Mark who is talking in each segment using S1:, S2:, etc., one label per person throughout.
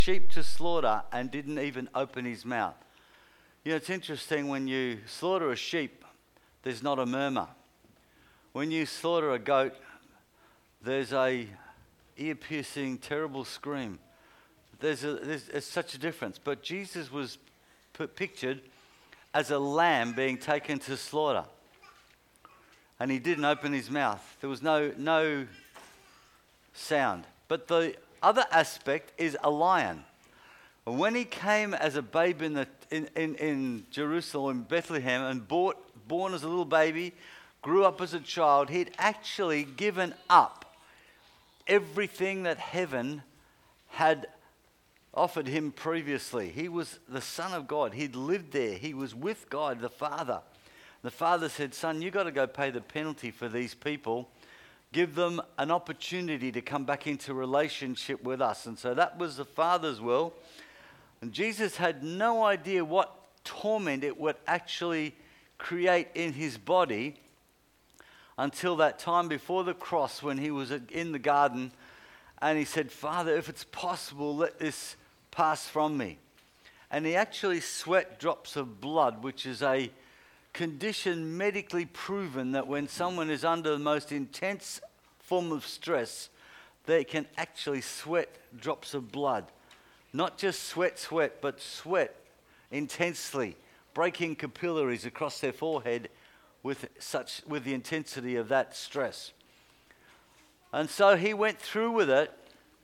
S1: sheep to slaughter and didn't even open his mouth. You know, it's interesting, when you slaughter a sheep, there's not a murmur. When you slaughter a goat, there's a ear-piercing, terrible scream. There's such a difference. But Jesus was pictured as a lamb being taken to slaughter. And he didn't open his mouth. There was no sound. But the other aspect is a lion. When he came as a babe in Jerusalem, in Bethlehem, and born as a little baby, grew up as a child, he'd actually given up everything that heaven had offered him previously. He was the Son of God. He'd lived there. He was with God, the Father. The Father said, "Son, you've got to go pay the penalty for these people. Give them an opportunity to come back into relationship with us." And so that was the Father's will. And Jesus had no idea what torment it would actually create in his body until that time before the cross, when he was in the garden and he said, "Father, if it's possible, let this pass from me." And he actually sweat drops of blood, which is a condition medically proven that when someone is under the most intense form of stress, they can actually sweat drops of blood. Not just sweat, but sweat intensely, breaking capillaries across their forehead with the intensity of that stress. And so he went through with it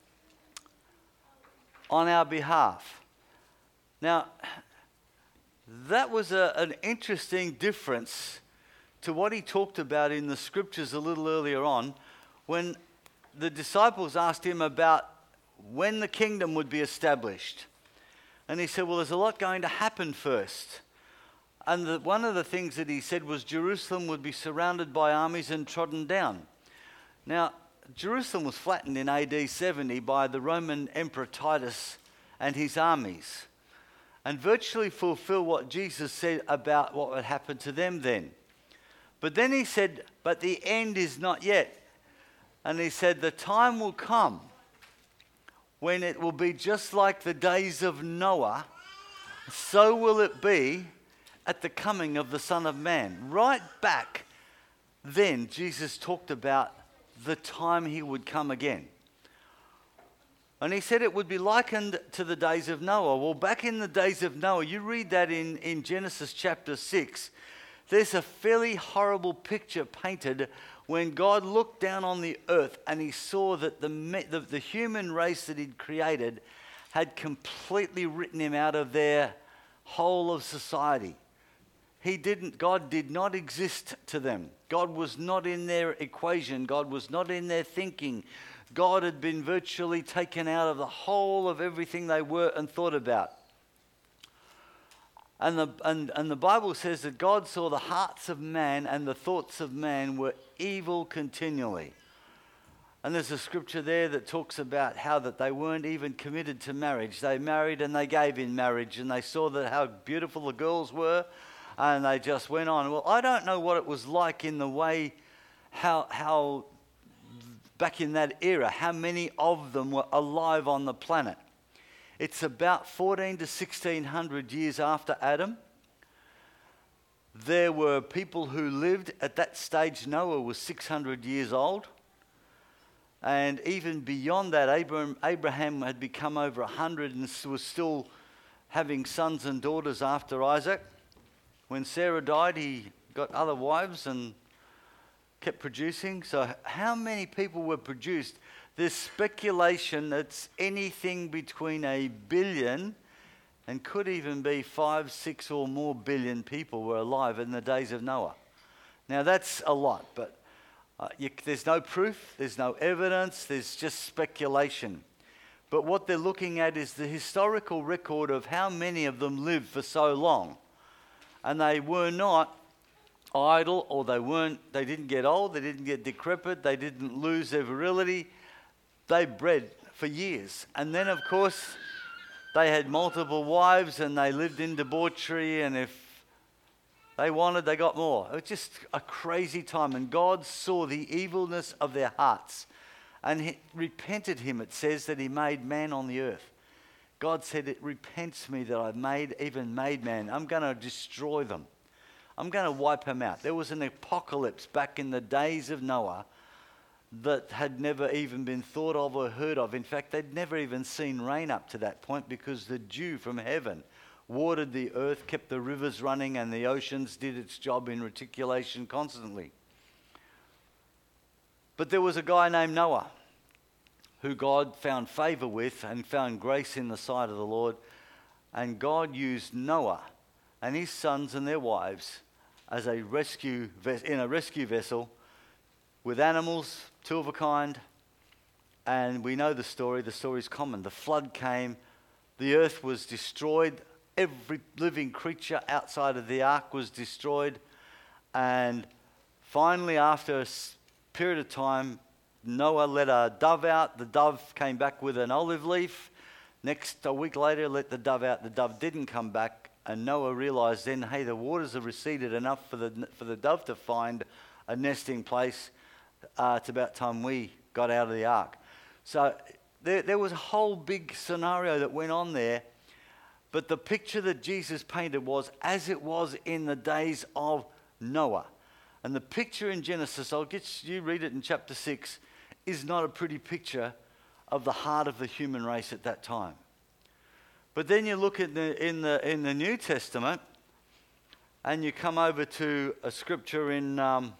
S1: on our behalf. Now, that was an interesting difference to what he talked about in the scriptures a little earlier on, when the disciples asked him about when the kingdom would be established. And he said, well, there's a lot going to happen first. And one of the things that he said was Jerusalem would be surrounded by armies and trodden down. Now, Jerusalem was flattened in AD 70 by the Roman Emperor Titus and his armies, and virtually fulfill what Jesus said about what would happen to them then. But then he said, but the end is not yet. And he said, the time will come when it will be just like the days of Noah, so will it be at the coming of the Son of Man. Right back then, Jesus talked about the time he would come again. And he said it would be likened to the days of Noah. Well, back in the days of Noah, you read that in Genesis chapter 6, there's a fairly horrible picture painted when God looked down on the earth and he saw that the human race that he'd created had completely written him out of their whole of society. God did not exist to them. God was not in their equation. God was not in their thinking. God had been virtually taken out of the whole of everything they were and thought about. And the Bible says that God saw the hearts of man and the thoughts of man were evil continually. And there's a scripture there that talks about how that they weren't even committed to marriage. They married and they gave in marriage, and they saw that how beautiful the girls were, and they just went on. Well, I don't know what it was like in the way, how back in that era, how many of them were alive on the planet. It's about 14 to 1600 years after Adam. There were people who lived at that stage. Noah was 600 years old. And even beyond that, Abraham had become over 100 and was still having sons and daughters after Isaac. When Sarah died, he got other wives and kept producing. So how many people were produced? There's speculation that's anything between 1 billion and could even be 5, 6 or more billion people were alive in the days of Noah. Now that's a lot, but there's no proof, there's no evidence, there's just speculation. But what they're looking at is the historical record of how many of them lived for so long. And they were not idle, or they didn't get old, they didn't get decrepit, they didn't lose their virility. They bred for years. And then, of course, they had multiple wives and they lived in debauchery, and if they wanted, they got more. It was just a crazy time. And God saw the evilness of their hearts and he repented him. It says that he made man on the earth. God said, it repents me that I've even made man. I'm going to destroy them. I'm going to wipe them out. There was an apocalypse back in the days of Noah that had never even been thought of or heard of. In fact, they'd never even seen rain up to that point because the dew from heaven watered the earth, kept the rivers running, and the oceans did its job in reticulation constantly. But there was a guy named Noah who God found favor with and found grace in the sight of the Lord. And God used Noah and his sons and their wives as in a rescue vessel with animals, two of a kind. And we know the story. The story's common. The flood came. The earth was destroyed. Every living creature outside of the ark was destroyed. And finally, after a period of time, Noah let a dove out. The dove came back with an olive leaf. A week later, let the dove out. The dove didn't come back. And Noah realized then, hey, the waters have receded enough for the dove to find a nesting place. It's about time we got out of the ark. So there was a whole big scenario that went on there. But the picture that Jesus painted was as it was in the days of Noah. And the picture in Genesis, I'll get you read it in chapter 6, is not a pretty picture of the heart of the human race at that time. But then you look at in the New Testament, and you come over to a scripture in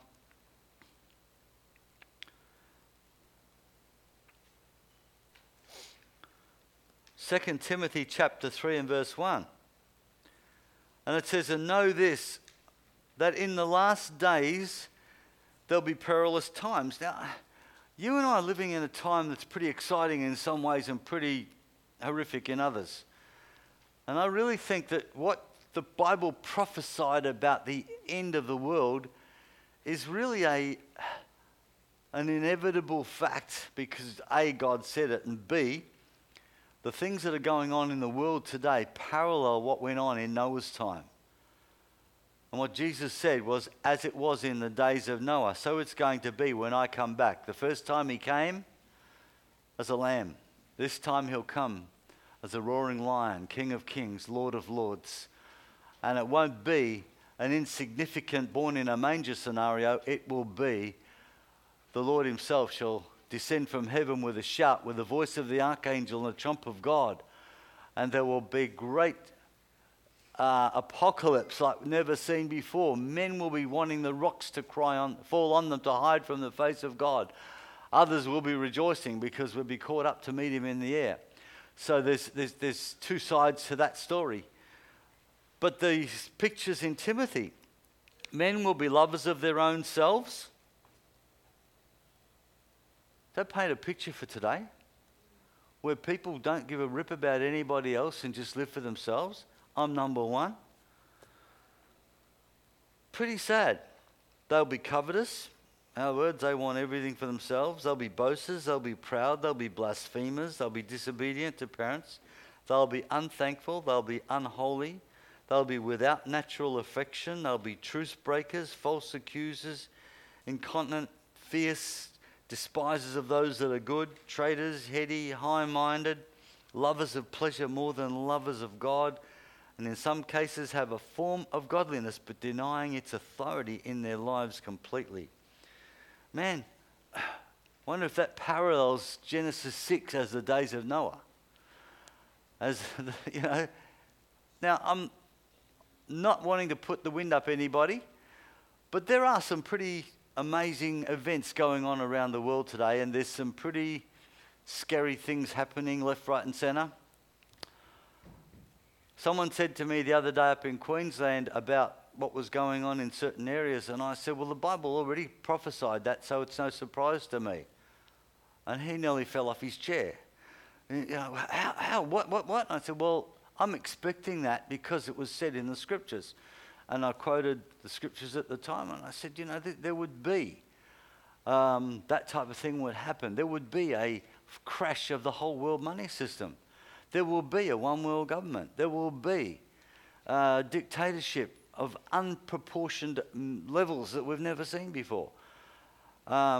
S1: 2 Timothy chapter 3 and verse 1. And it says, and know this, that in the last days there'll be perilous times. Now, you and I are living in a time that's pretty exciting in some ways and pretty horrific in others. And I really think that what the Bible prophesied about the end of the world is really an inevitable fact because A, God said it, and B, the things that are going on in the world today parallel what went on in Noah's time. And what Jesus said was, as it was in the days of Noah, so it's going to be when I come back. The first time he came as a lamb. This time he'll come as a roaring lion, King of kings, Lord of lords. And it won't be an insignificant born in a manger scenario. It will be the Lord himself shall descend from heaven with a shout, with the voice of the archangel and the trump of God. And there will be great apocalypse like never seen before. Men will be wanting the rocks to fall on them to hide from the face of God. Others will be rejoicing because we'll be caught up to meet him in the air. So there's two sides to that story. But these pictures in Timothy, men will be lovers of their own selves. Does that paint a picture for today? Where people don't give a rip about anybody else and just live for themselves. I'm number one. Pretty sad. They'll be covetous. In other words, they want everything for themselves. They'll be boasters. They'll be proud. They'll be blasphemers. They'll be disobedient to parents. They'll be unthankful. They'll be unholy. They'll be without natural affection. They'll be truce breakers, false accusers, incontinent, fierce, despisers of those that are good, traitors, heady, high-minded, lovers of pleasure more than lovers of God, and in some cases have a form of godliness but denying its authority in their lives completely. Man, I wonder if that parallels Genesis 6 as the days of Noah. Now I'm not wanting to put the wind up anybody, but there are some pretty amazing events going on around the world today, and there's some pretty scary things happening left, right, and centre. Someone said to me the other day up in Queensland about what was going on in certain areas, and I said, well, the Bible already prophesied that, so it's no surprise to me. And he nearly fell off his chair. And, how, what? I said, well, I'm expecting that because it was said in the scriptures. And I quoted the scriptures at the time, and I said, there would be that type of thing would happen. There would be a crash of the whole world money system. There will be a one world government. There will be dictatorship of unproportioned levels that we've never seen before.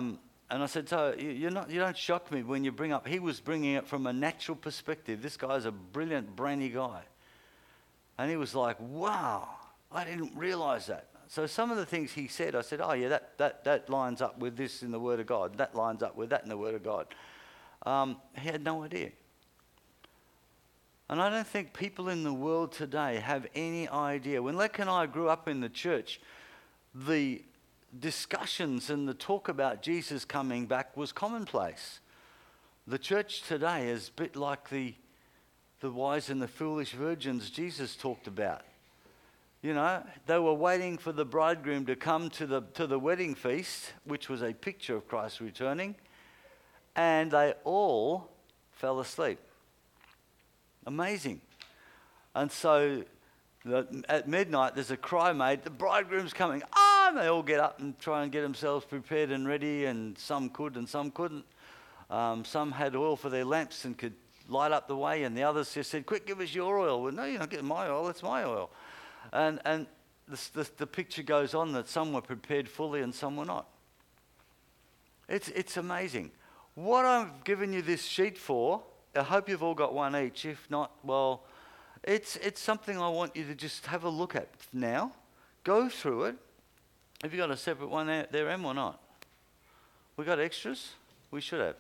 S1: And I said, so you don't shock me when you bring up, he was bringing it from a natural perspective. This guy's a brilliant, brainy guy. And he was like, wow, I didn't realize that. So some of the things he said, I said, oh yeah, that lines up with this in the Word of God. That lines up with that in the Word of God. He had no idea. And I don't think people in the world today have any idea. When Lek and I grew up in the church, the discussions and the talk about Jesus coming back was commonplace. The church today is a bit like the wise and the foolish virgins Jesus talked about. You know, they were waiting for the bridegroom to come to the wedding feast, which was a picture of Christ returning, and they all fell asleep. Amazing. And so at midnight there's a cry made, the bridegroom's coming. And they all get up and try and get themselves prepared and ready, and some could and some couldn't. Some had oil for their lamps and could light up the way, and the others just said, quick, give us your oil. Well, no, you're not getting my oil, it's my oil. And the picture goes on that some were prepared fully and some were not. It's amazing. What I've given you this sheet for, I hope you've all got one each. If not, well, it's something I want you to just have a look at now. Go through it. Have you got a separate one there, Em, or not? We got extras? We should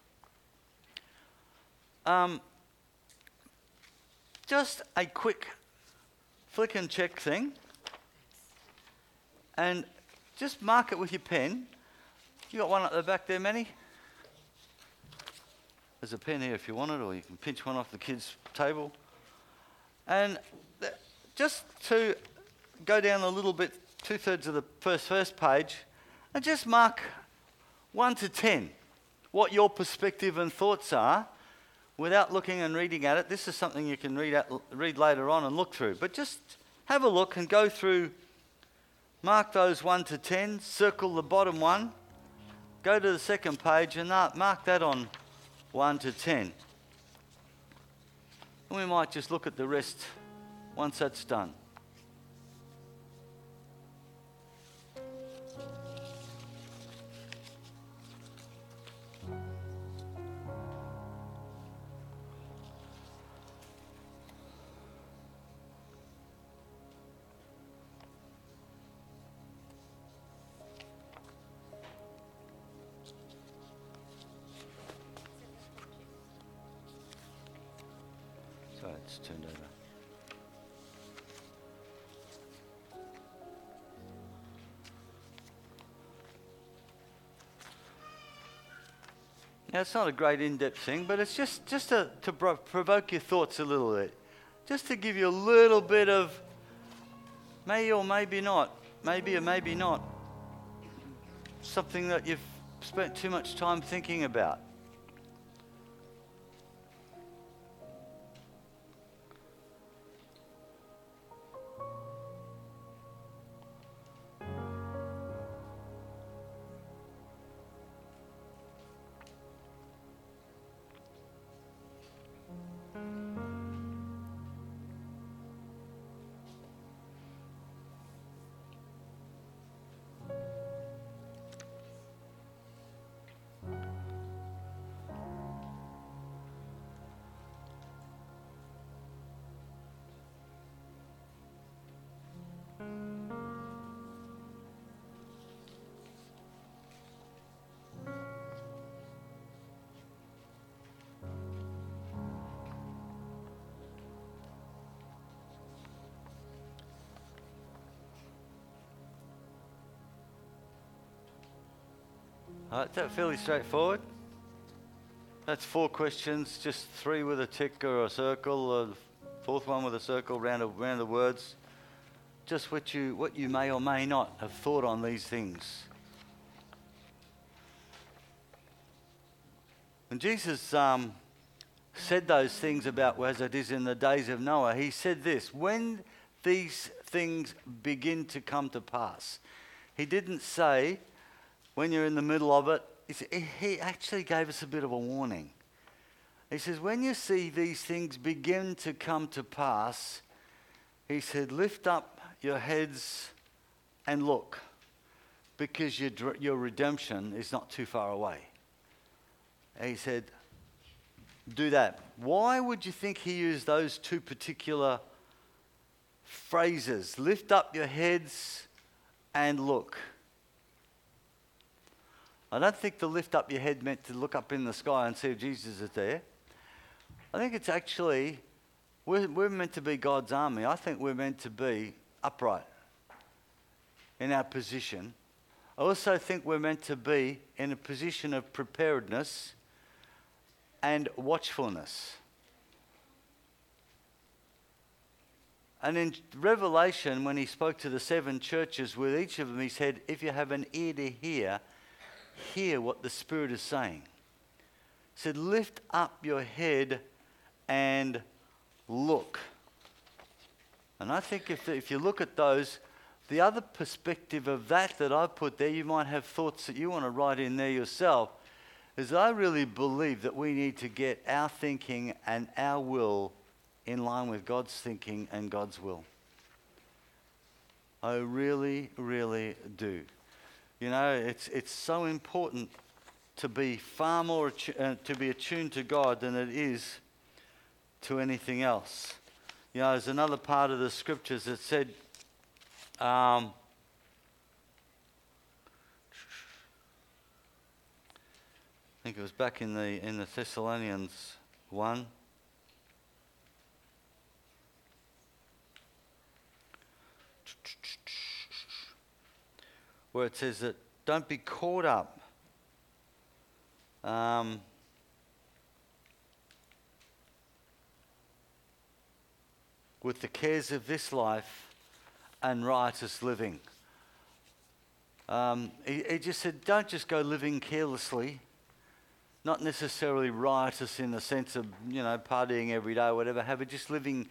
S1: have. Just a quick flick and check thing. And just mark it with your pen. You got one at the back there, Manny? There's a pen here if you want it, or you can pinch one off the kids' table. And just to go down a little bit, 2/3 of the first page, and just mark 1 to 10 what your perspective and thoughts are without looking and reading at it. This is something you can read later on and look through. But just have a look and go through, mark those 1 to 10, circle the bottom one, go to the second page and mark that on 1 to 10. And we might just look at the rest once that's done. Sorry, it's turned over. Now, it's not a great in-depth thing, but it's just to provoke your thoughts a little bit. Just to give you a little bit of maybe or maybe not, maybe or maybe not, something that you've spent too much time thinking about. Is that fairly straightforward? That's 4 questions, just 3 with a tick or a circle, or the 4th one with a circle around the words. Just what you may or may not have thought on these things. When Jesus said those things about as it is in the days of Noah, he said this: when these things begin to come to pass. He didn't say when you're in the middle of it. He actually gave us a bit of a warning. He says, when you see these things begin to come to pass, he said, lift up your heads and look. because your redemption is not too far away. And he said, do that. Why would you think he used those two particular phrases? Lift up your heads and look. I don't think to lift up your head meant to look up in the sky and see if Jesus is there. I think it's actually, we're meant to be God's army. I think we're meant to be upright in our position. I also think we're meant to be in a position of preparedness and watchfulness. And in Revelation, when he spoke to the 7 churches, with each of them he said, if you have an ear to hear, hear what the Spirit is saying. He said, lift up your head and look. And I think if you look at those, the other perspective of that I put there, you might have thoughts that you want to write in there yourself, is I really believe that we need to get our thinking and our will in line with God's thinking and God's will. I really, really do. You know, it's so important to be far more to be attuned to God than it is to anything else. You know, there's another part of the scriptures that said, I think it was back in the Thessalonians 1. Where it says that don't be caught up with the cares of this life and riotous living. He just said, don't just go living carelessly, not necessarily riotous in the sense of, you know, partying every day or whatever, just living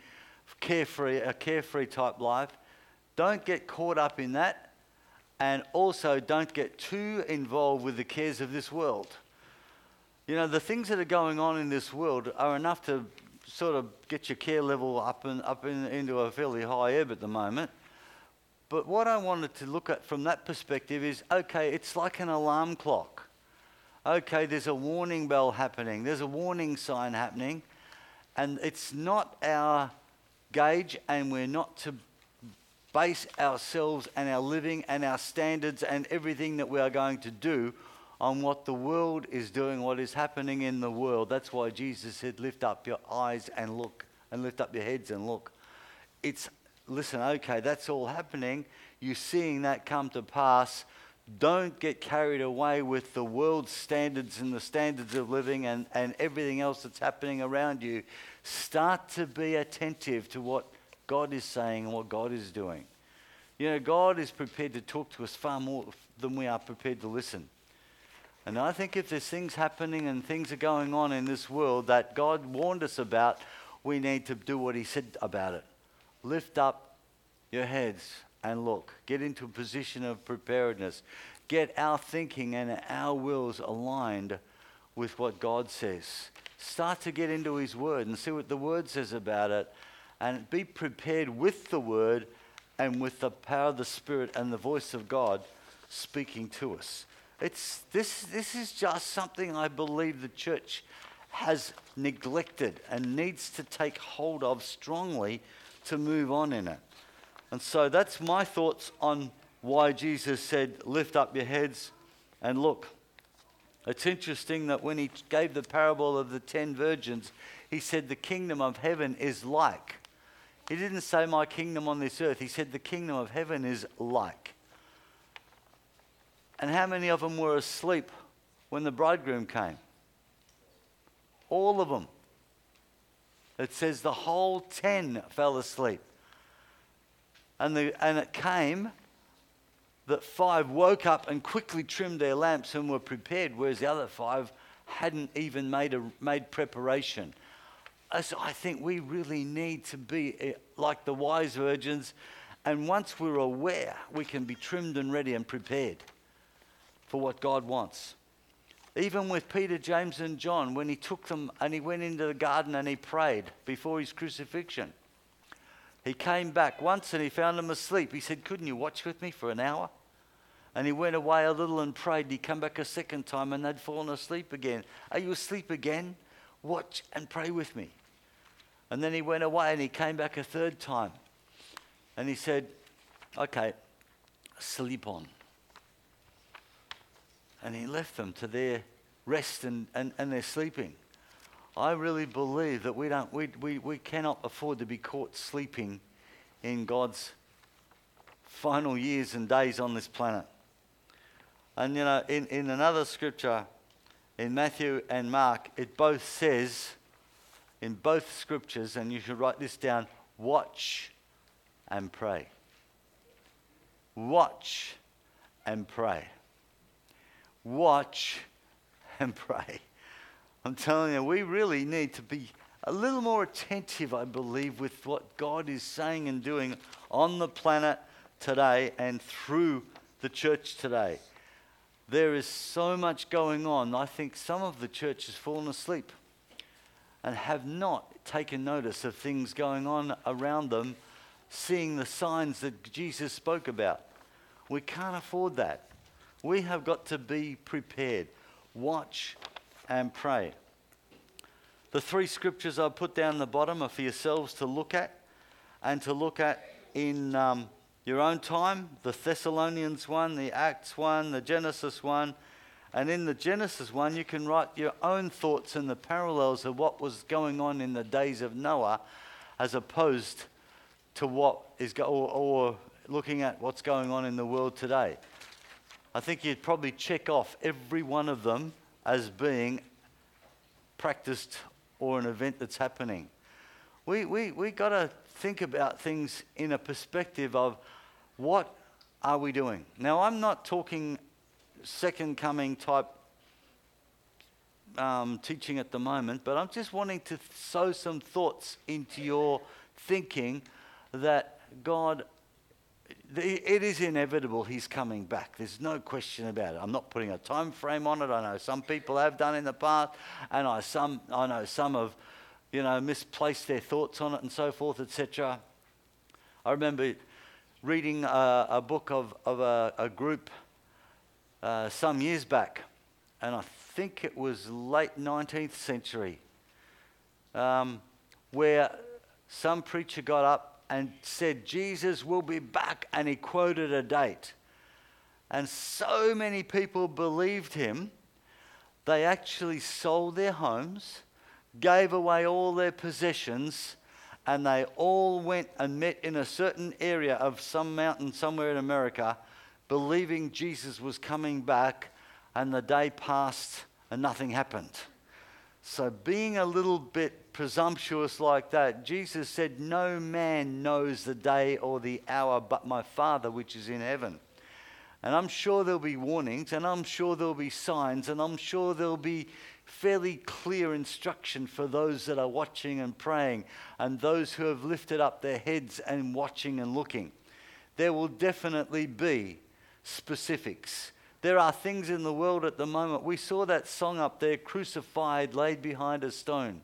S1: a carefree type life. Don't get caught up in that, and also don't get too involved with the cares of this world. You know, the things that are going on in this world are enough to sort of get your care level up into a fairly high ebb at the moment. But what I wanted to look at from that perspective is, okay, it's like an alarm clock. Okay, there's a warning bell happening. There's a warning sign happening. And it's not our gauge, and we're not to base ourselves and our living and our standards and everything that we are going to do on what the world is doing, what is happening in the world. That's why Jesus said, lift up your eyes and look, and lift up your heads and look. Listen, okay, that's all happening. You're seeing that come to pass. Don't get carried away with the world's standards and the standards of living and everything else that's happening around you. Start to be attentive to what God is saying and what God is doing. You know, God is prepared to talk to us far more than we are prepared to listen. And I think if there's things happening and things are going on in this world that God warned us about, we need to do what he said about it. Lift up your heads and look. Get into a position of preparedness. Get our thinking and our wills aligned with what God says. Start to get into his word and see what the word says about it, and be prepared with the word and with the power of the Spirit and the voice of God speaking to us. This is just something I believe the church has neglected and needs to take hold of strongly to move on in it. And so that's my thoughts on why Jesus said, lift up your heads and look. It's interesting that when he gave the parable of the 10 virgins, he said the kingdom of heaven is like. He didn't say my kingdom on this earth. He said the kingdom of heaven is like. And how many of them were asleep when the bridegroom came? All of them. It says the whole 10 fell asleep. And it came that 5 woke up and quickly trimmed their lamps and were prepared, whereas the other 5 hadn't even made preparation. So I think we really need to be like the wise virgins, and once we're aware, we can be trimmed and ready and prepared for what God wants. Even with Peter, James and John, when he took them and he went into the garden and he prayed before his crucifixion. He came back once and he found them asleep. He said, couldn't you watch with me for an hour? And he went away a little and prayed. He'd come back a second time and they'd fallen asleep again. Are you asleep again? Watch and pray with me. And then he went away and he came back a third time. And he said, okay, sleep on. And he left them to their rest and their sleeping. I really believe that we cannot afford to be caught sleeping in God's final years and days on this planet. And you know, in another scripture, in Matthew and Mark, it both says, in both scriptures, and you should write this down, watch and pray. Watch and pray. Watch and pray. I'm telling you, we really need to be a little more attentive, I believe, with what God is saying and doing on the planet today and through the church today. There is so much going on. I think some of the church has fallen asleep and have not taken notice of things going on around them, seeing the signs that Jesus spoke about. We can't afford that. We have got to be prepared. Watch and pray. The three scriptures I've put down the bottom are for yourselves to look at and to look at in your own time. The Thessalonians one, the Acts one, the Genesis one. And in the Genesis one, you can write your own thoughts and the parallels of what was going on in the days of Noah as opposed to what is or looking at what's going on in the world today. I think you'd probably check off every one of them as being practiced or an event that's happening. We got to think about things in a perspective of what are we doing? Now, I'm not talking second coming type teaching at the moment, but I'm just wanting to sow some thoughts into your thinking that God, it is inevitable He's coming back. There's no question about it. I'm not putting a time frame on it. I know some people have done in the past, and I know some have, misplaced their thoughts on it and so forth, etc. I remember reading a book of a group some years back, and I think it was late 19th century, where some preacher got up and said, Jesus will be back, and he quoted a date. And so many people believed him, they actually sold their homes, gave away all their possessions, and they all went and met in a certain area of some mountain somewhere in America, believing Jesus was coming back, and the day passed and nothing happened. So being a little bit presumptuous like that, Jesus said, no man knows the day or the hour but my Father which is in heaven. And I'm sure there'll be warnings, and I'm sure there'll be signs, and I'm sure there'll be fairly clear instruction for those that are watching and praying, and those who have lifted up their heads and watching and looking. There will definitely be specifics. There are things in the world at the moment. We saw that song up there, Crucified, Laid Behind a Stone,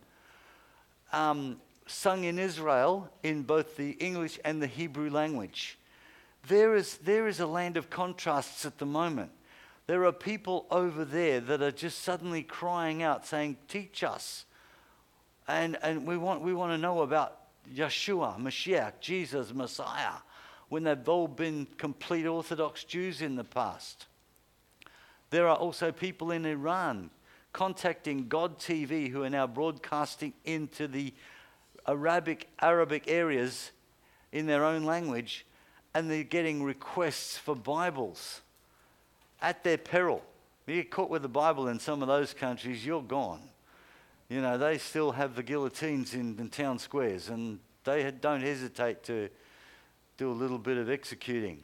S1: sung in Israel in both the English and the Hebrew language. There is a land of contrasts at the moment. There are people over there that are just suddenly crying out, saying, teach us. And we want to know about Yeshua, Mashiach, Jesus, Messiah, when they've all been complete Orthodox Jews in the past. There are also people in Iran contacting God TV who are now broadcasting into the Arabic areas in their own language, and they're getting requests for Bibles at their peril. You get caught with the Bible in some of those countries, you're gone. They still have the guillotines in town squares, and they don't hesitate to do a little bit of executing.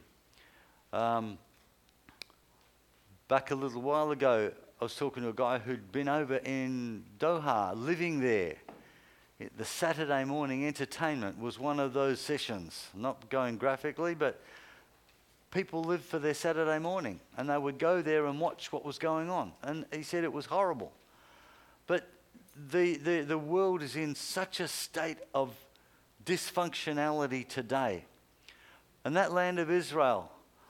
S1: Back a little while ago, I was talking to a guy who'd been over in Doha, living there. The Saturday morning entertainment was one of those sessions. Not going graphically, but people lived for their Saturday morning, and they would go there and watch what was going on. And he said it was horrible. But the world is in such a state of dysfunctionality today. And that land of Israel,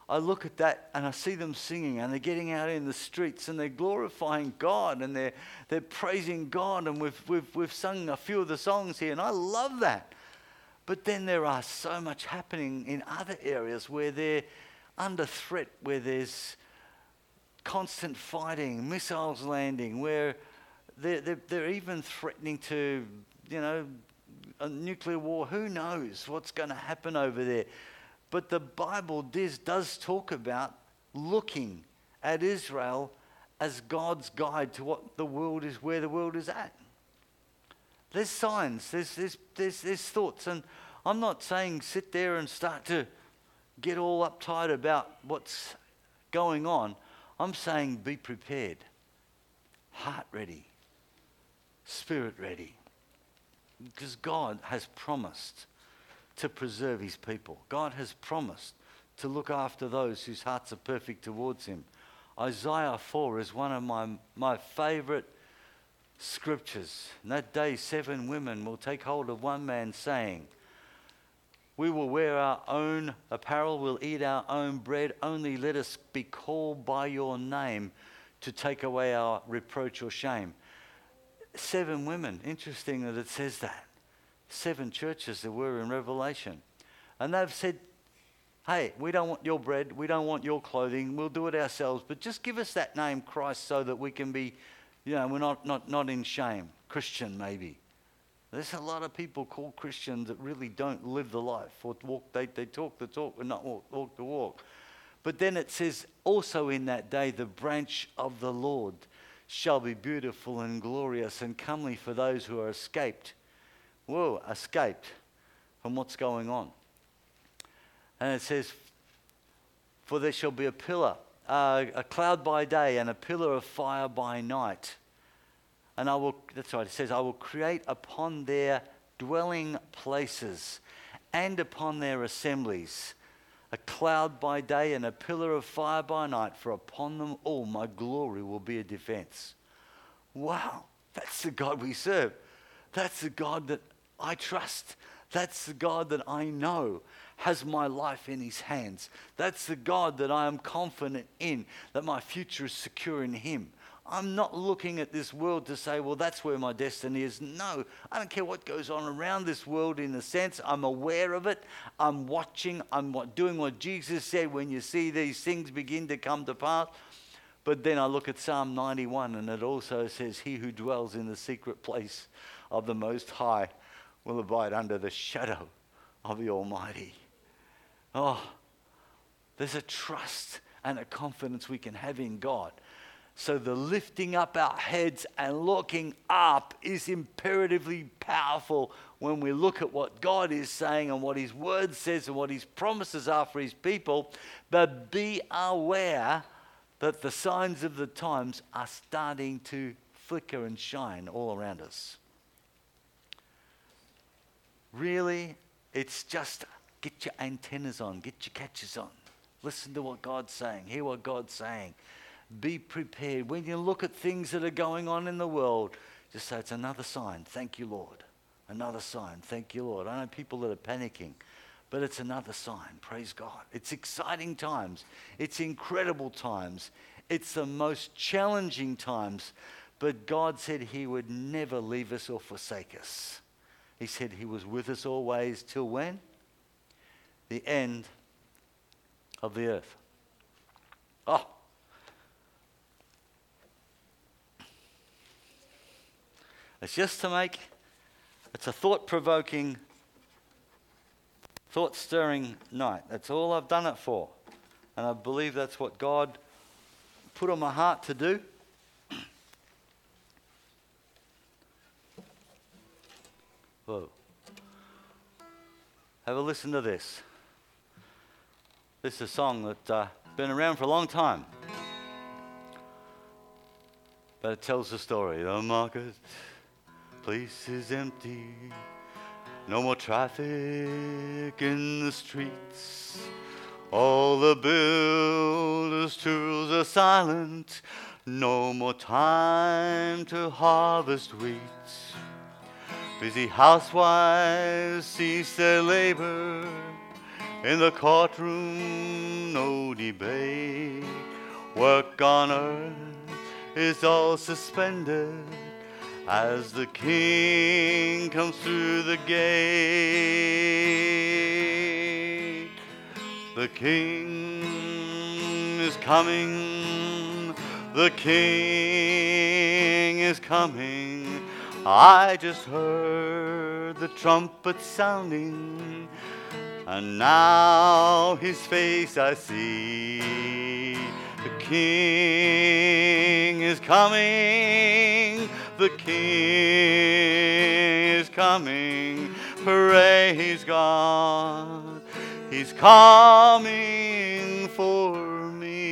S1: I look at that and I see them singing, and they're getting out in the streets and they're glorifying God, and they're praising God, and we've sung a few of the songs here, and I love that. But then there are so much happening in other areas where they're under threat, where there's constant fighting, missiles landing, where they're even threatening to, a nuclear war. Who knows what's going to happen over there? But the Bible does talk about looking at Israel as God's guide to what the world is, where the world is at. There's signs, there's thoughts, and I'm not saying sit there and start to get all uptight about what's going on. I'm saying be prepared, heart ready, spirit ready, because God has promised to preserve his people. God has promised to look after those whose hearts are perfect towards him. Isaiah 4 is one of my favorite scriptures. In that day, 7 women will take hold of one man, saying, we will wear our own apparel, we'll eat our own bread, only let us be called by your name to take away our reproach or shame. 7 women, interesting that it says that. 7 churches there were in Revelation. And they've said, hey, we don't want your bread, we don't want your clothing, we'll do it ourselves, but just give us that name Christ so that we can be, we're not in shame. Christian maybe. There's a lot of people called Christians that really don't live the life, or they talk the talk but not walk the walk. But then it says, also in that day, the branch of the Lord shall be beautiful and glorious and comely for those who are escaped from what's going on. And it says, for there shall be a pillar, a cloud by day and a pillar of fire by night. And it says, I will create upon their dwelling places and upon their assemblies a cloud by day and a pillar of fire by night, for upon them all my glory will be a defense. Wow, that's the God we serve. That's the God that I trust. That's the God that I know has my life in his hands. That's the God that I am confident in, that my future is secure in him. I'm not looking at this world to say, well, that's where my destiny is. No, I don't care what goes on around this world in a sense. I'm aware of it. I'm watching. I'm doing what Jesus said when you see these things begin to come to pass. But then I look at Psalm 91 and it also says, he who dwells in the secret place of the Most High will abide under the shadow of the Almighty. Oh, there's a trust and a confidence we can have in God. So the lifting up our heads and looking up is imperatively powerful when we look at what God is saying and what his word says and what his promises are for his people. But be aware that the signs of the times are starting to flicker and shine all around us. Really, it's just get your antennas on, get your catches on. Listen to what God's saying, hear what God's saying. Be prepared. When you look at things that are going on in the world, just say, it's another sign. Thank you, Lord. Another sign. Thank you, Lord. I know people that are panicking, but it's another sign. Praise God. It's exciting times. It's incredible times. It's the most challenging times. But God said he would never leave us or forsake us. He said he was with us always till when? The end of the earth. Oh. It's just it's a thought-provoking, thought-stirring night. That's all I've done it for. And I believe that's what God put on my heart to do. Whoa. Have a listen to this. This is a song that's been around for a long time. But it tells the story. The market place is empty, no more traffic in the streets. All the builders' tools are silent, no more time to harvest wheat. Busy housewives cease their labor, In the courtroom, no debate. Work on earth is all suspended as the king comes through the gate. The king is coming. The king is coming. I just heard the trumpet sounding, and now his face I see. The king is coming. The king is coming. Praise God. He's coming for me.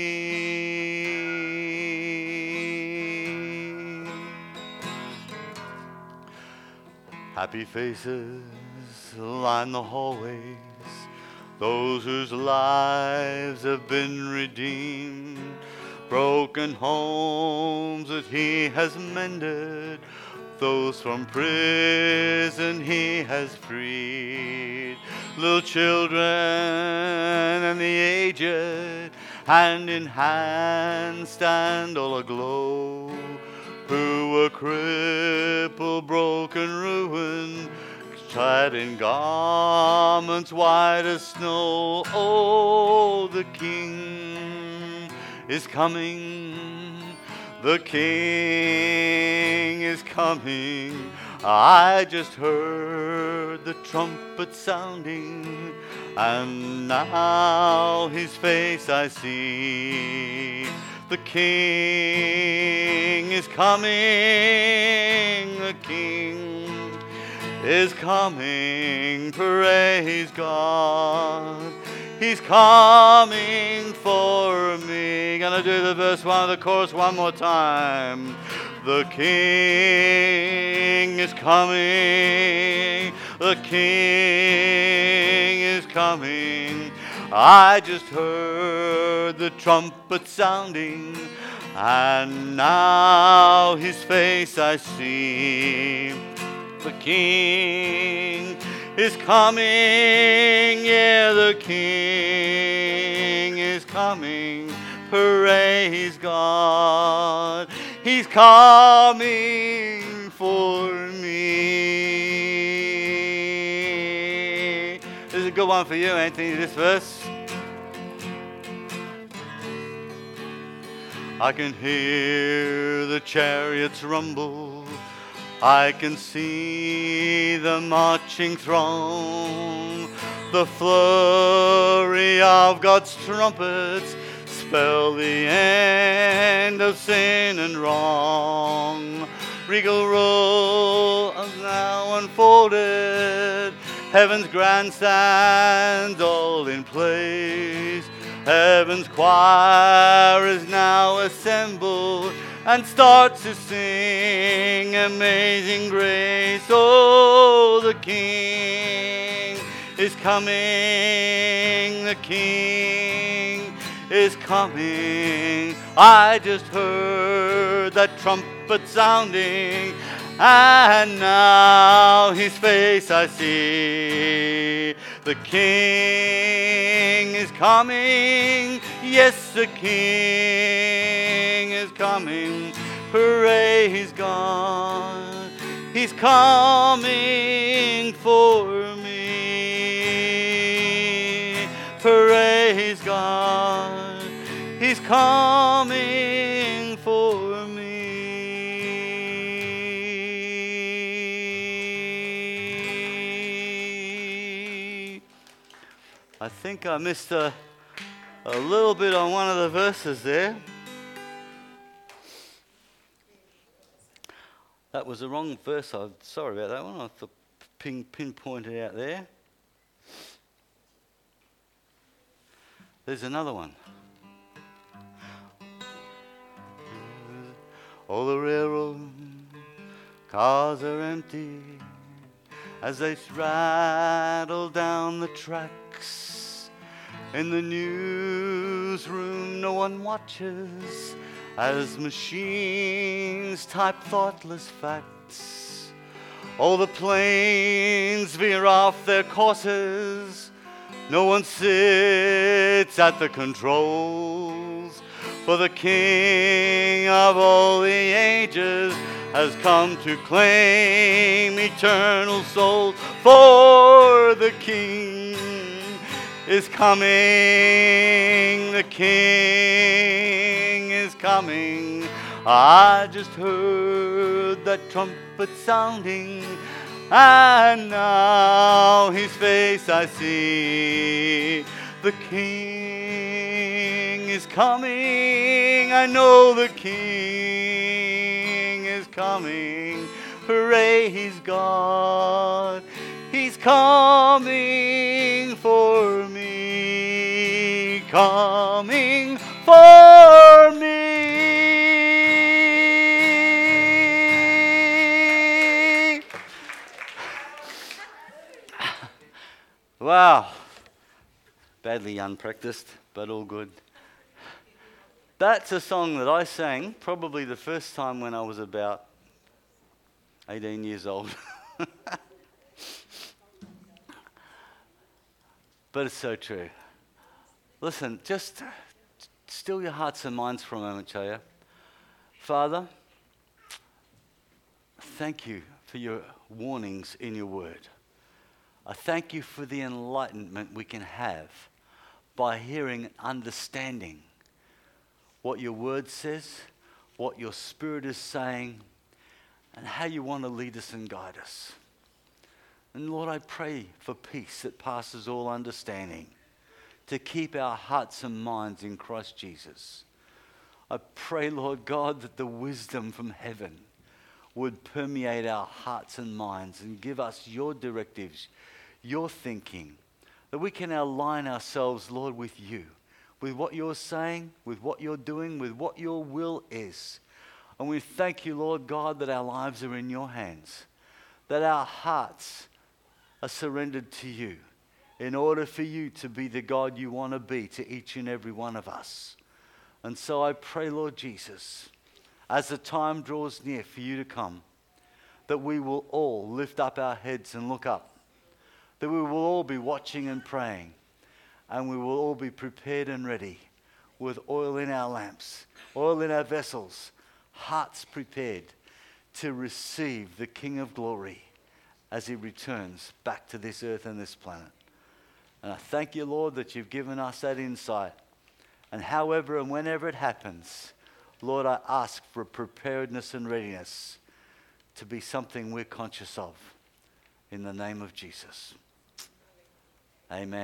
S1: Happy faces line the hallways, those whose lives have been redeemed, broken homes that he has mended, those from prison he has freed, little children and the aged, hand in hand stand all aglow, who were crippled, broken, ruined, clad in garments white as snow. Oh, the King is coming. The King is coming. I just heard the trumpet sounding, and now his face I see. The King is coming. The King is coming. Praise God. He's coming for me. Gonna do the verse 1 of the chorus one more time. The King is coming. The King is coming. I just heard the trumpet sounding, and now his face I see. The King is coming. Yeah, the King is coming. Praise God. He's coming for me. This is a good one for you, Anthony, this verse. I can hear the chariots rumble. I can see the marching throng. The flurry of God's trumpets spell the end of sin and wrong. Regal roll is now unfolded. Heaven's grandstand all in place. Heaven's choir is now assembled and starts to sing Amazing Grace. Oh, the King is coming. The King is coming. I just heard that trumpet sounding, and now his face I see. The King is coming. Yes, the King is coming. Praise God. He's coming for me. Praise God. He's coming for me. I think I missed a little bit on one of the verses there. That was the wrong verse. I'm sorry about that one. I thought pinpointed out there. There's another one. All the railroad cars are empty as they rattle down the tracks. In the newsroom, no one watches as machines type thoughtless facts. All the planes veer off their courses No one sits at the controls, for the King of all the ages has come to claim eternal souls. For the King is coming, the King is coming. I just heard that trumpet sounding, and now his face I see. The King is coming, I know the King is coming. Praise God, he's coming for me, coming for me. Wow. Badly unpracticed, but all good. That's a song that I sang probably the first time when I was about 18 years old. But it's so true. Listen, just still your hearts and minds for a moment, shall you? Father, thank you for your warnings in your word. I thank you for the enlightenment we can have by hearing and understanding what your word says, what your spirit is saying, and how you want to lead us and guide us. And Lord, I pray for peace that passes all understanding, to keep our hearts and minds in Christ Jesus. I pray, Lord God, that the wisdom from heaven would permeate our hearts and minds and give us your directives, your thinking, that we can align ourselves, Lord, with you, with what you're saying, with what you're doing, with what your will is. And we thank you, Lord God, that our lives are in your hands, that our hearts are surrendered to you in order for you to be the God you want to be to each and every one of us. And so I pray, Lord Jesus, as the time draws near for you to come, that we will all lift up our heads and look up, that we will all be watching and praying, and we will all be prepared and ready with oil in our lamps, oil in our vessels, hearts prepared to receive the King of Glory as he returns back to this earth and this planet. And I thank you, Lord, that you've given us that insight. And however and whenever it happens, Lord, I ask for preparedness and readiness to be something we're conscious of. In the name of Jesus. Amen.